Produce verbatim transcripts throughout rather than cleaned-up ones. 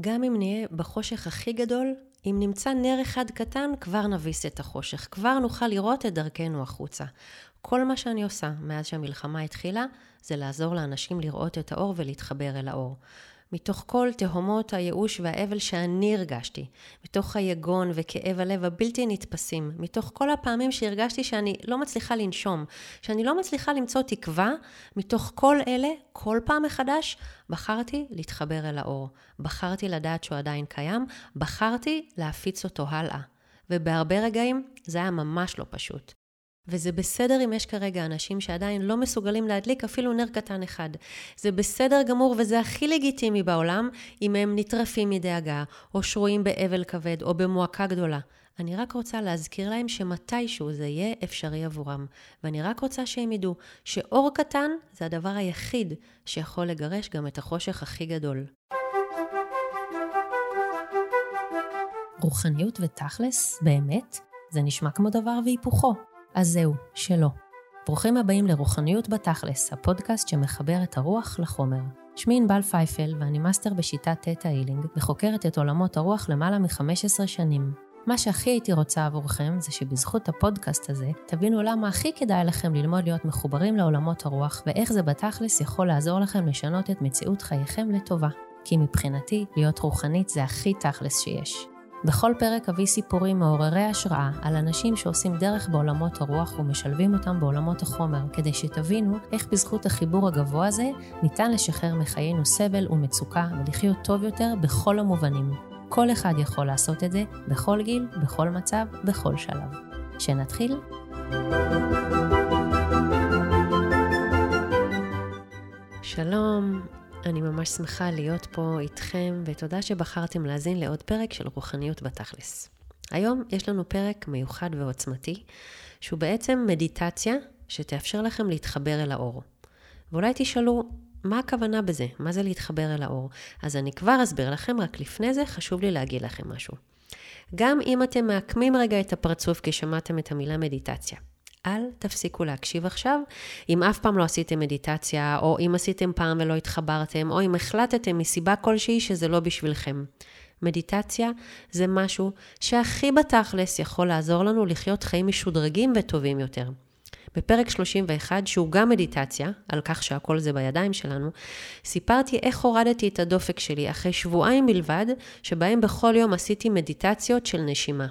גם אם נהיה בחושך הכי גדול, אם נמצא נר אחד קטן, כבר נביס את החושך, כבר נוכל לראות את דרכנו החוצה. כל מה שאני עושה מאז שהמלחמה התחילה, זה לעזור לאנשים לראות את האור ולהתחבר אל האור. מתוך כל תהומות הייאוש והאבל שאני הרגשתי, מתוך היגון וכאב הלב הבלתי נתפסים, מתוך כל הפעמים שהרגשתי שאני לא מצליחה לנשום, שאני לא מצליחה למצוא תקווה, מתוך כל אלה, כל פעם מחדש, בחרתי להתחבר אל האור. בחרתי לדעת שהוא עדיין קיים, בחרתי להפיץ אותו הלאה. ובהרבה רגעים זה היה ממש לא פשוט. וזה בסדר אם יש כרגע אנשים שעדיין לא מסוגלים להדליק אפילו נר קטן אחד. זה בסדר גמור וזה הכי לגיטימי בעולם אם הם נטרפים מדאגה או שרויים באבל כבד או במועקה גדולה. אני רק רוצה להזכיר להם שמתישהו זה יהיה אפשרי עבורם. ואני רק רוצה שהם ידעו שאור קטן זה הדבר היחיד שיכול לגרש גם את החושך הכי גדול. רוחניות ותכלס, באמת, זה נשמע כמו דבר והיפוכו. אז זהו, שלא. ברוכים הבאים לרוחניות בתכלס, הפודקאסט שמחבר את הרוח לחומר. שמי ענבל פייפל ואני מאסטר בשיטת תטא הילינג וחוקרת את עולמות הרוח למעלה מ-חמש עשרה שנים. מה שהכי הייתי רוצה עבורכם זה שבזכות הפודקאסט הזה תבינו למה הכי כדאי לכם ללמוד להיות מחוברים לעולמות הרוח ואיך זה בתכלס יכול לעזור לכם לשנות את מציאות חייכם לטובה. כי מבחינתי להיות רוחנית זה הכי תכלס שיש. בכל פרק אביא סיפורים מעוררי השראה על אנשים שעושים דרך בעולמות הרוח ומשלבים אותם בעולמות החומר, כדי שתבינו איך בזכות החיבור הגבוה הזה ניתן לשחרר מחיינו סבל ומצוקה ולחיות טוב יותר בכל המובנים. כל אחד יכול לעשות את זה, בכל גיל, בכל מצב, בכל שלב. שנתחיל? שלום. אני ממש שמחה להיות פה איתכם, ותודה שבחרתם להאזין לעוד פרק של רוחניות בתכלס. היום יש לנו פרק מיוחד ועוצמתי, שהוא בעצם מדיטציה שתאפשר לכם להתחבר אל האור. ואולי תשאלו, מה הכוונה בזה? מה זה להתחבר אל האור? אז אני כבר אסביר לכם, רק לפני זה חשוב לי להגיד לכם משהו. גם אם אתם מעקמים רגע את הפרצוף כשמעתם את המילה מדיטציה, אל תפסיקו להקשיב עכשיו. אם אף פעם לא עשיתם מדיטציה, או אם עשיתם פעם ולא התחברתם, או אם החלטתם מסיבה כלשהי שזה לא בשבילכם. מדיטציה זה משהו שהכי בתכלס יכול לעזור לנו לחיות חיים משודרגים וטובים יותר. בפרק שלושים ואחת, שהוא גם מדיטציה, על כך שהכל זה בידיים שלנו, סיפרתי איך הורדתי את הדופק שלי אחרי שבועיים בלבד, שבהם בכל יום עשיתי מדיטציות של נשימה.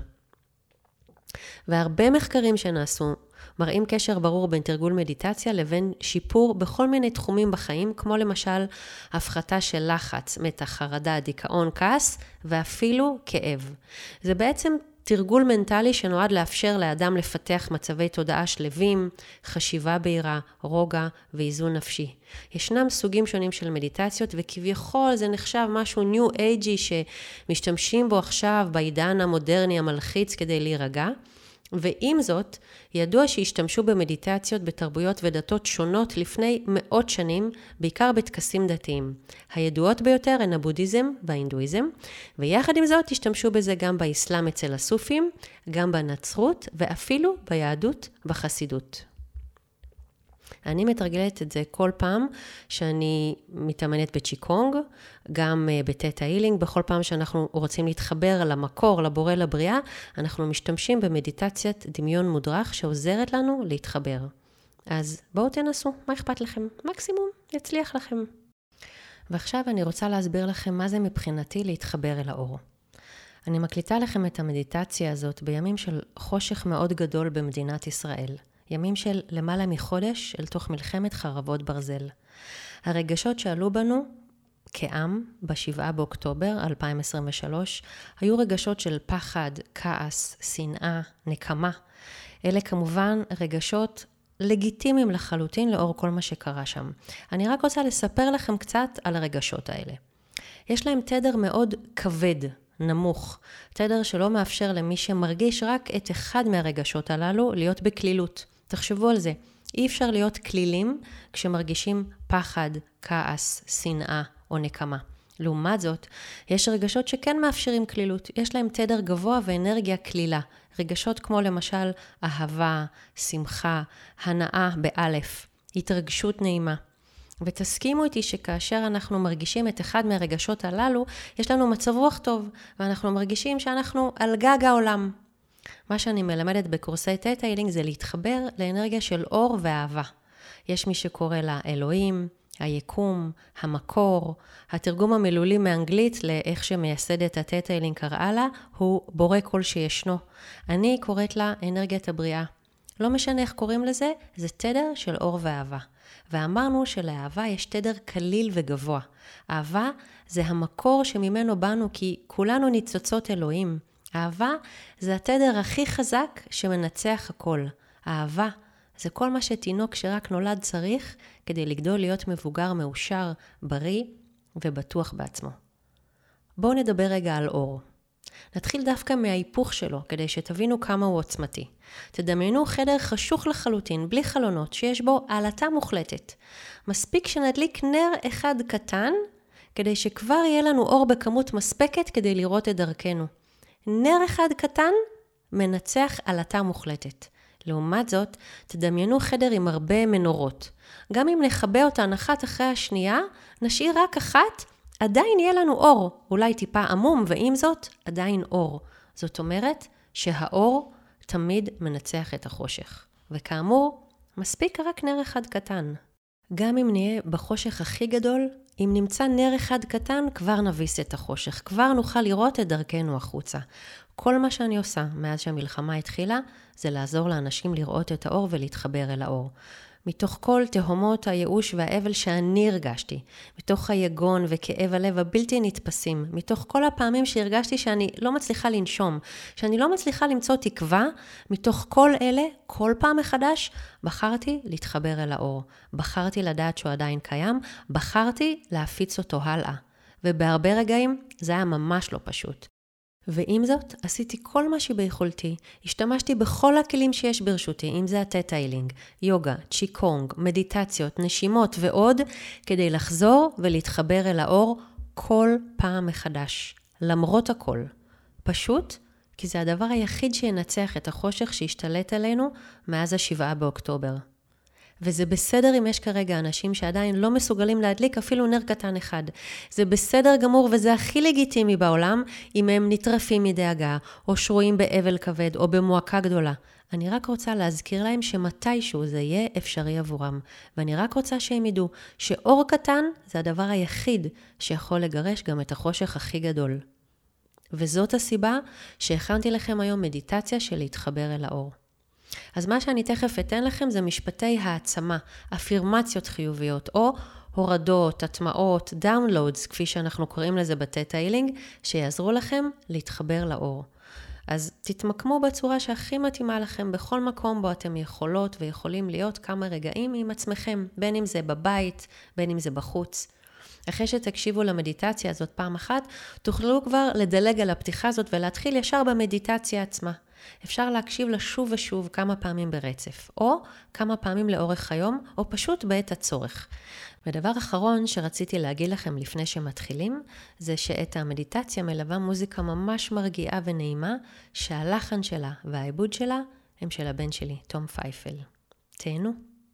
והרבה מחקרים שנעשו מראים קשר ברור בין תרגול מדיטציה לבין שיפור בכל מיני תחומים בחיים, כמו למשל הפחתה של לחץ, מתח, חרדה, דיכאון, כעס ואפילו כאב. זה בעצם תרגול מנטלי שנועד לאפשר לאדם לפתח מצבי תודעה שלווים, חשיבה בהירה, רוגע ואיזון נפשי. ישנם סוגים שונים של מדיטציות, וכביכול זה נחשב משהו ניו אייג'י שמשתמשים בו עכשיו בעידן המודרני המלחיץ כדי להירגע. ועם זאת, ידוע שהשתמשו במדיטציות בתרבויות ודתות שונות לפני מאות שנים, בעיקר בטקסים דתיים. הידועות ביותר הן הבודהיזם וההינדואיזם, ויחד עם זאת השתמשו בזה גם באסלאם אצל הסופים, גם בנצרות ואפילו ביהדות בחסידות. אני מתרגלת את זה כל פעם שאני מתאמנת בצ'יקונג, גם בתטא הילינג. בכל פעם שאנחנו רוצים להתחבר למקור, לבורא, לבריאה, אנחנו משתמשים במדיטציית דמיון מודרך שעוזרת לנו להתחבר. אז בואו תנסו, מה אכפת לכם? מקסימום יצליח לכם. ועכשיו אני רוצה להסביר לכם מה זה מבחינתי להתחבר אל האור. אני מקליטה לכם את המדיטציה הזאת בימים של חושך מאוד גדול במדינת ישראל. ימים של למעלה מחודש אל תוך מלחמת חרבות ברזל. הרגשות שעלו בנו כעם בשבעה באוקטובר אלפיים עשרים ושלוש היו רגשות של פחד, כעס, שנאה, נקמה. אלה כמובן רגשות לגיטימיים לחלוטין לאור כל מה שקרה שם. אני רק רוצה לספר לכם קצת על הרגשות האלה. יש להם תדר מאוד כבד, נמוך, תדר שלא מאפשר למי שמרגיש רק את אחד מהרגשות הללו להיות בכלילות. תחשבו על זה. אי אפשר להיות כלילים כשמרגישים פחד, כעס, שנאה או נקמה. לעומת זאת, יש רגשות שכן מאפשרים כלילות. יש להם תדר גבוה ואנרגיה כלילה. רגשות כמו למשל אהבה, שמחה, הנאה באלף, התרגשות נעימה. ותסכימו איתי שכאשר אנחנו מרגישים את אחד מהרגשות הללו, יש לנו מצב רוח טוב, ואנחנו מרגישים שאנחנו על גג העולם. מה שאני מלמדת בקורסי תטא הילינג זה להתחבר לאנרגיה של אור ואהבה. יש מי שקורא לה אלוהים, היקום, המקור. התרגום המילולי מאנגלית לאיך שמייסדת התטא הילינג קראה לה, הוא בורא כל שישנו. אני קוראת לה אנרגיית הבריאה. לא משנה איך קוראים לזה, זה תדר של אור ואהבה. ואמרנו שלאהבה יש תדר קליל וגבוה. אהבה זה המקור שממנו באנו כי כולנו ניצוצות אלוהים. אהבה זה התדר הכי חזק שמנצח הכל. אהבה זה כל מה שתינוק שרק נולד צריך כדי לגדול להיות מבוגר מאושר, בריא ובטוח בעצמו. בואו נדבר רגע על אור. נתחיל דווקא מההיפוך שלו כדי שתבינו כמה הוא עוצמתי. תדמיינו חדר חשוך לחלוטין, בלי חלונות, שיש בו עלתה מוחלטת. מספיק שנדליק נר אחד קטן כדי שכבר יהיה לנו אור בכמות מספקת כדי לראות את דרכנו. נר אחד קטן מנצח עלתה מוחלטת. לעומת זאת, תדמיינו חדר עם הרבה מנורות. גם אם נחבא אותן אחת אחרי השנייה, נשאיר רק אחת, עדיין יהיה לנו אור. אולי טיפה עמום, ועם זאת, עדיין אור. זאת אומרת שהאור תמיד מנצח את החושך. וכאמור, מספיק רק נר אחד קטן. גם אם נהיה בחושך הכי גדול, אם נמצא נר אחד קטן, כבר נביס את החושך. כבר נוכל לראות את דרכנו החוצה. כל מה שאני עושה מאז שהמלחמה התחילה, זה לעזור לאנשים לראות את האור ולהתחבר אל האור. מתוך כל תהומות הייאוש והאבל שאני הרגשתי, מתוך היגון וכאב הלב הבלתי נתפסים, מתוך כל הפעמים שהרגשתי שאני לא מצליחה לנשום, שאני לא מצליחה למצוא תקווה, מתוך כל אלה, כל פעם מחדש, בחרתי להתחבר אל האור. בחרתי לדעת שהוא עדיין קיים, בחרתי להפיץ אותו הלאה. ובהרבה רגעים זה היה ממש לא פשוט. ועם זאת, עשיתי כל מה שביכולתי, השתמשתי בכל הכלים שיש ברשותי, אם זה התטא הילינג, יוגה, צ'יקונג, מדיטציות, נשימות ועוד, כדי לחזור ולהתחבר אל האור כל פעם מחדש, למרות הכל. פשוט, כי זה הדבר היחיד שינצח את החושך שהשתלט עלינו מאז השבעה באוקטובר. וזה בסדר אם יש כרגע אנשים שעדיין לא מסוגלים להדליק אפילו נר קטן אחד. זה בסדר גמור וזה הכי לגיטימי בעולם אם הם נטרפים מדאגה או שרויים באבל כבד או במועקה גדולה. אני רק רוצה להזכיר להם שמתישהו זה יהיה אפשרי עבורם. ואני רק רוצה שהם ידעו שאור קטן זה הדבר היחיד שיכול לגרש גם את החושך הכי גדול. וזאת הסיבה שהכנתי לכם היום מדיטציה של להתחבר אל האור. אז מה שאני תכף אתן לכם זה משפטי העצמה, אפירמציות חיוביות, או הורדות, הטמעות, דאונלודס, כפי שאנחנו קוראים לזה בתטא הילינג, שיעזרו לכם להתחבר לאור. אז תתמקמו בצורה שהכי מתאימה לכם בכל מקום בו אתם יכולות ויכולים להיות כמה רגעים עם עצמכם, בין אם זה בבית, בין אם זה בחוץ. אחרי שתקשיבו למדיטציה הזאת פעם אחת, תוכלו כבר לדלג על הפתיחה הזאת ולהתחיל ישר במדיטציה עצמה. אפשר להקשיב לה שוב ושוב כמה פעמים ברצף, או כמה פעמים לאורך היום, או פשוט בעת הצורך. ודבר אחרון שרציתי להגיד לכם לפני שמתחילים, זה שאת המדיטציה מלווה מוזיקה ממש מרגיעה ונעימה, שהלחן שלה והעיבוד שלה הם של הבן שלי, תום פייפל. תהנו.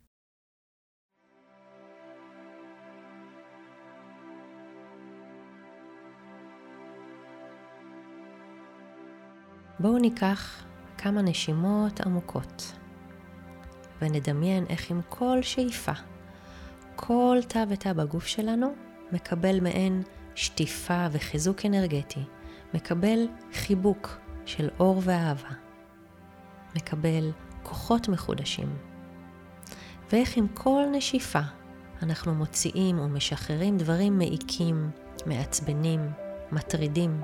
בואו ניקח כמה נשימות עמוקות ונדמיין איך עם כל שאיפה, כל תא ותא בגוף שלנו מקבל מעין שטיפה וחיזוק אנרגטי, מקבל חיבוק של אור ואהבה, מקבל כוחות מחודשים. ואיך עם כל נשיפה אנחנו מוציאים ומשחררים דברים מעיקים, מעצבנים, מטרידים.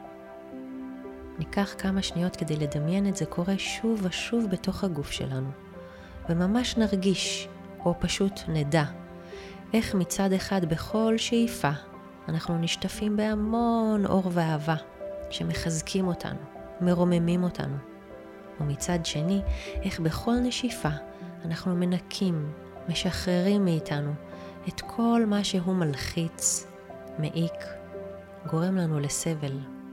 ניקח כמה שניות כדי לדמיין את זה קורה שוב ושוב בתוך הגוף שלנו. וממש נרגיש, או פשוט נדע, איך מצד אחד בכל שאיפה אנחנו נשטפים בהמון אור ואהבה, שמחזקים אותנו, מרוממים אותנו. ומצד שני, איך בכל נשיפה אנחנו מנקים, משחררים מאיתנו את כל מה שהוא מלחיץ, מעיק, גורם לנו לסבל.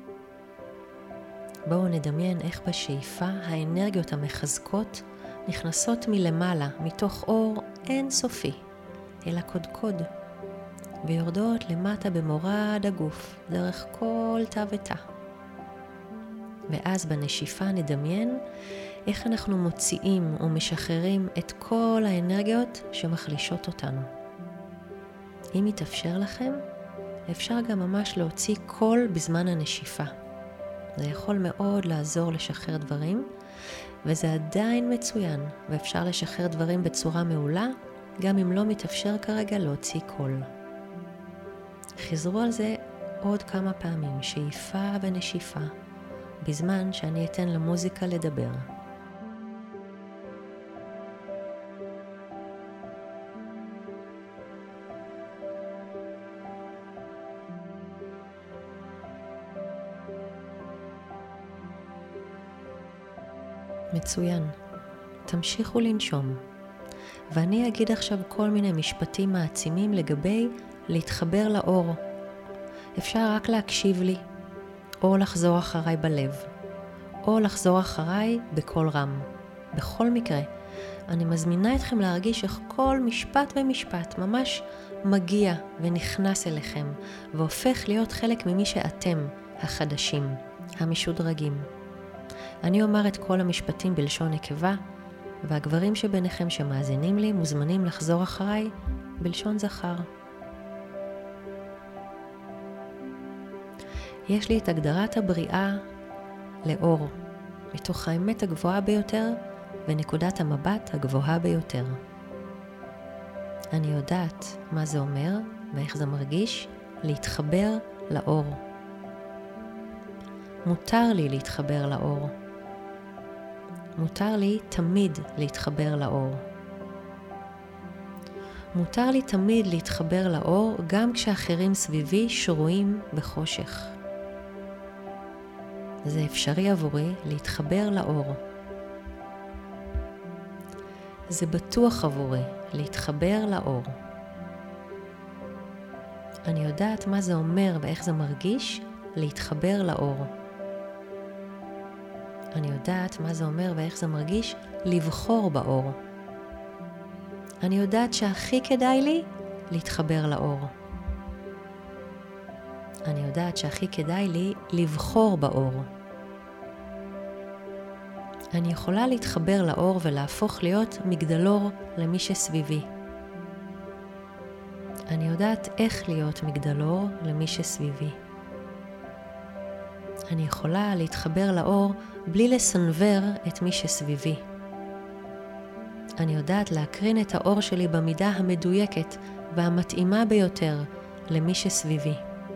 בואו נדמיין איך בשאיפה האנרגיות המחזקות נכנסות מלמעלה, מתוך אור אינסופי, אל הקודקוד, ויורדות למטה במורד הגוף, דרך כל תא ותא. ואז בנשיפה נדמיין איך אנחנו מוציאים ומשחררים את כל האנרגיות שמחלישות אותנו. אם יתאפשר לכם, אפשר גם ממש להוציא קול בזמן הנשיפה. זה יכול מאוד לעזור לשחרר דברים, וזה עדיין מצוין, ואפשר לשחרר דברים בצורה מעולה, גם אם לא מתאפשר כרגע להוציא קול. חזרו על זה עוד כמה פעמים, שאיפה ונשיפה, בזמן שאני אתן למוזיקה לדבר. מצוין. תמשיכו לנשום. ואני אגיד עכשיו כל מיני משפטים מעצימים לגבי להתחבר לאור. אפשר רק להקשיב לי, או לחזור אחריי בלב, או לחזור אחריי בקול רם. בכל מקרה, אני מזמינה אתכם להרגיש איך כל משפט ומשפט ממש מגיע ונכנס אליכם, והופך להיות חלק ממי שאתם, החדשים, המשודרגים. אני אומר את כל המשפטים בלשון נקבה, והגברים שביניכם שמאזינים לי מוזמנים לחזור אחריי בלשון זכר. יש לי את הגדרת הבריאה לאור, מתוך האמת הגבוהה ביותר ונקודת המבט הגבוהה ביותר. אני יודעת מה זה אומר ואיך זה מרגיש להתחבר לאור. מותר לי להתחבר לאור. מותר לי תמיד להתחבר לאור. מותר לי תמיד להתחבר לאור גם כשאחרים סביבי שרויים בחושך. זה אפשרי עבורי להתחבר לאור. זה בטוח עבורי להתחבר לאור. אני יודעת מה זה אומר ואיך זה מרגיש להתחבר לאור. אני יודעת מה זה אומר ואיך זה מרגיש לבחור באור. אני יודעת שהכי כדאי לי להתחבר לאור. אני יודעת שהכי כדאי לי לבחור באור. אני יכולה להתחבר לאור ולהפוך להיות מגדלור למי שסביבי. אני יודעת איך להיות מגדלור למי שסביבי. אני יכולה להתחבר לאור בלי לסנבר את מי שסביבי. אני יודעת להקרין את האור שלי במידה המדויקת והמתאימה ביותר למי שסביבי.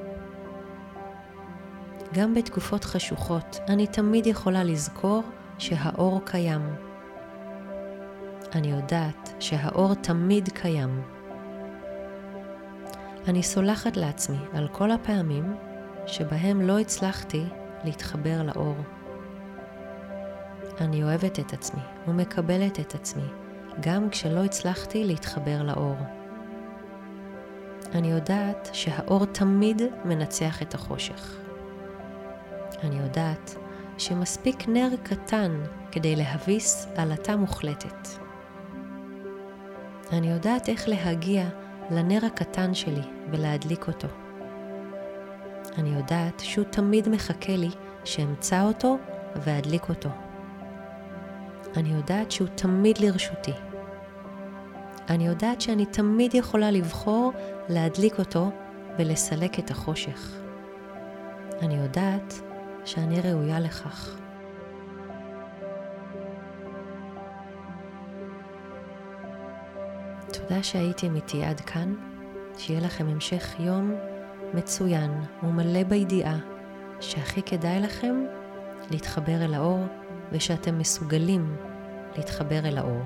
גם בתקופות חשוכות אני תמיד יכולה לזכור שהאור קיים. אני יודעת שהאור תמיד קיים. אני סולחת לעצמי על כל הפעמים שבהם לא הצלחתי להתחבר לאור. אני אוהבת את עצמי ומקבלת את עצמי, גם כשלא הצלחתי להתחבר לאור. אני יודעת שהאור תמיד מנצח את החושך. אני יודעת שמספיק נר קטן כדי להביס עלטה מוחלטת. אני יודעת איך להגיע לנר הקטן שלי ולהדליק אותו. אני יודעת שהוא תמיד מחכה לי שאמצא אותו ואדליק אותו. אני יודעת שהוא תמיד לרשותי. אני יודעת שאני תמיד יכולה לבחור להדליק אותו ולסלק את החושך. אני יודעת שאני ראויה לכך. תודה שהייתם איתי עד כאן. שיהיה לכם המשך יום מצוין ומלא בידיעה שהכי כדאי לכם להתחבר אל האור ושאתם מסוגלים להתחבר אל האור.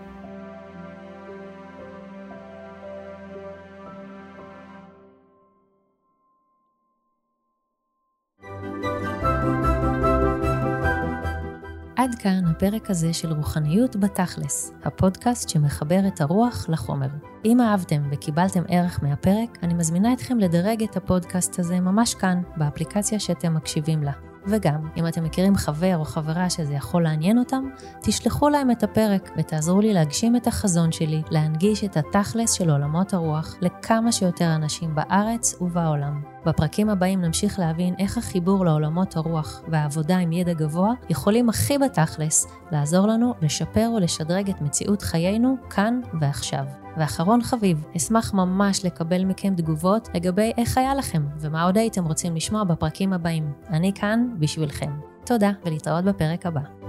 עד כאן הפרק הזה של רוחניות בתכלס, הפודקאסט שמחבר את הרוח לחומר. אם אהבתם וקיבלתם ערך מהפרק, אני מזמינה אתכם לדרג את הפודקאסט הזה ממש כאן, באפליקציה שאתם מקשיבים לה. וגם, אם אתם מכירים חבר או חברה שזה יכול לעניין אותם, תשלחו להם את הפרק ותעזרו לי להגשים את החזון שלי, להנגיש את התכלס של עולמות הרוח לכמה שיותר אנשים בארץ ובעולם. בפרקים הבאים נמשיך להבין איך החיבור לעולמות הרוח והעבודה עם ידע גבוה יכולים הכי בתכלס לעזור לנו לשפר ולשדרג את מציאות חיינו כאן ועכשיו. ואחרון חביב, אשמח ממש לקבל מכם תגובות לגבי איך היה לכם ומה עוד הייתם רוצים לשמוע בפרקים הבאים. אני כאן בשבילכם. תודה ולהתראות בפרק הבא.